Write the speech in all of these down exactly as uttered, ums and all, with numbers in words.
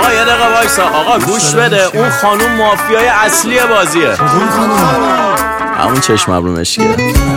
آقا یه دقیقه وایسا آقا گوش بده، اون خانوم مافیای اصلی بازیه. اون خانوم همون چشم ابرو مشکیه.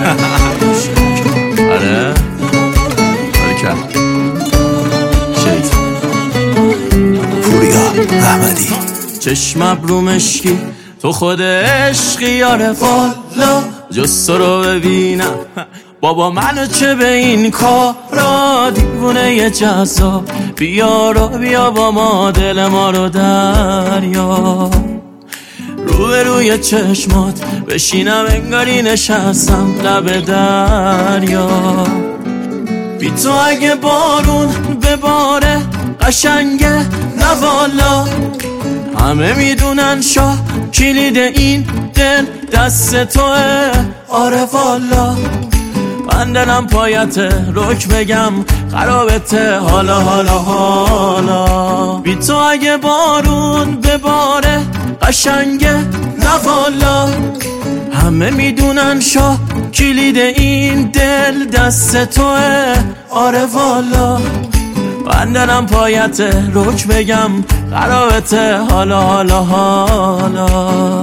آره بارکن شید پوریا احمدی. چشم ابرو مشکی تو خود عشقی یاره، والا جز تو رو ببینم بابا منو چه به این کارا، دیوونه ی جذاب بیا رو بیا با ما دل ما رو دریا، روی روی چشمات بشینم انگاری نشستم لب دریا، بی تو اگه بارون بباره قشنگه نه والا، همه میدونن شاه کلید این دل دست توه، آره والا من دلم پایته رک بگم خرابته حالا حالا حالا، بی تو اگه بارون بباره قشنگه نه والا، همه میدونن شاه کلید این دل دست توه، آره والا من دلم پایته رک بگم خرابته حالا حالا حالا.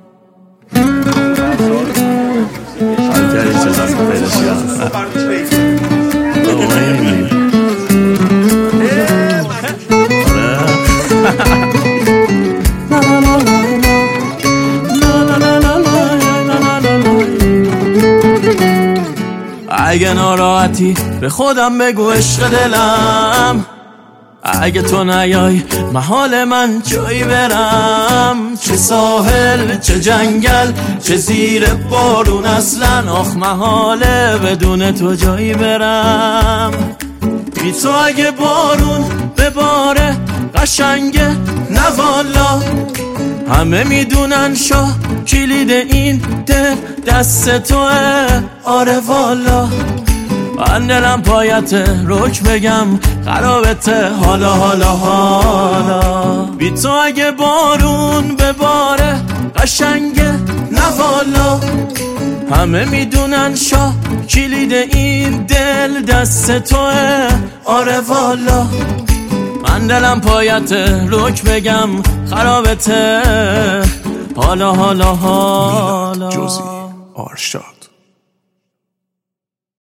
اگه ناراحتی به خودم بگو عشق دلم، اگه تو نیای محال من جایی برم، چه ساحل چه جنگل چه زیر بارون اصلا آخ محاله بدون تو جایی برم، بی تو اگه بارون بباره قشنگه نه والا، همه میدونن شاه کلید این دل دست توه، آره والا من دلم پایته رک بگم خرابته حالا حالا حالا، بی تو اگه بارون بباره قشنگه نه والا، همه میدونن شاه کلید این دل دست توه، آره والا من دلم پایته رک بگم خرابته حالا حالا حالا. جوزی آرشاد.